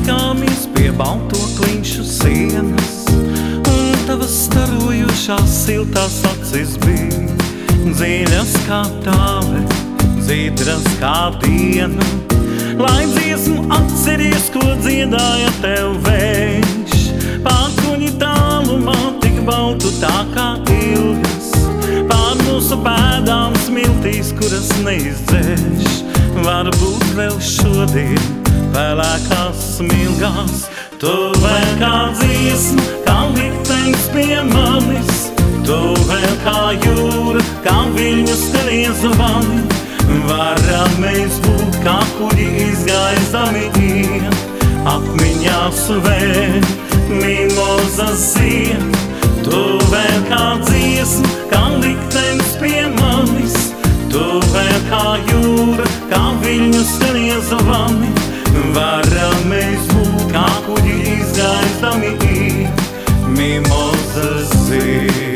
Tikāmies pie balto klinšu sienas, un tavas starojošās siltās acis bija dziļas kā tāle, dzīdras kā diena. Lai dziesmu atceries, ko dziedāja tev vējš, pārkuņi tālumā tik baltu tā kā ilgas, pār mūsu pēdām smiltīs, kuras neizdzēš. Varbūt vēl šodien pelēkās smilgās tu vēl kā dziesma, kā liktenis pie manis, tu vēl kā jūra, kā viļņus teries zvani. Varam mēs būt kā kuģi izgaizdami iet, apmiņās vēl mimozas zied. Tu vēl kā dziesma, kā liktenis pie manis, tu vēl kā jūra, kā viļņus teries zvani. Varam mēs būt kā kuģi izgaizdami iet, mimozas zied.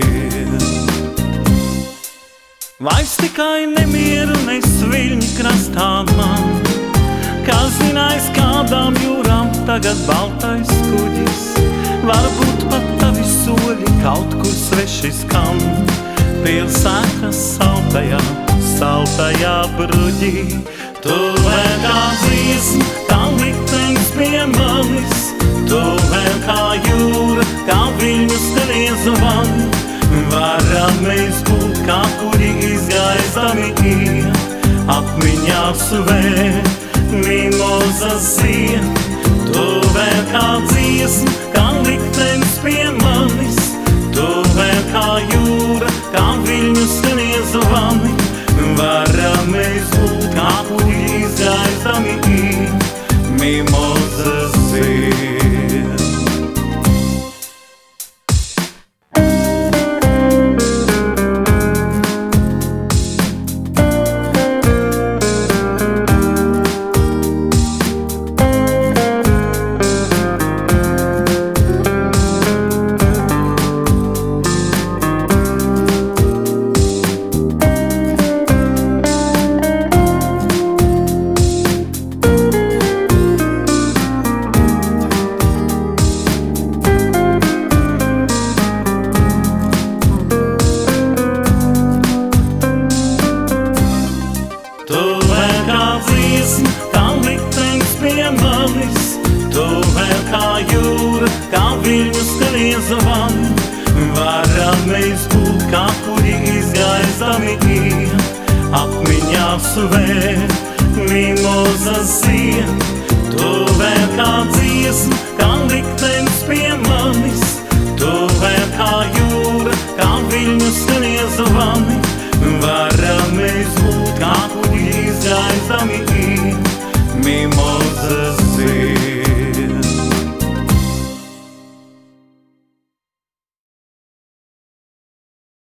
Vairs tikai nemieru nes viļņi krastā man, kas zinājis kādām jūrām tagad baltais kuģis. Varbūt pat tavi soļi kaut kur sveši skan, pilsētas saltajā bruģī. Tu vēl kā dziesma, kā liktenis pie manis, tu vēl kā jūra, kā viļņus teries zvani. Varam mēs būt kā kuģi izgaizdami iet, apmiņās vēl mimozas zied. Tu vēl kā dziesma, kā liktenis pie manis, tu vēl kā jūra, kā viļņus teries zvani. Varam mēs būt kā kuģi izgaizdami iet, mimozas zied. Tu vēl kā jūra, kā viļņus teries zvani. Varam mēs būt kā kuģi izgaizdami iet, apmiņās vēl mimozas zied.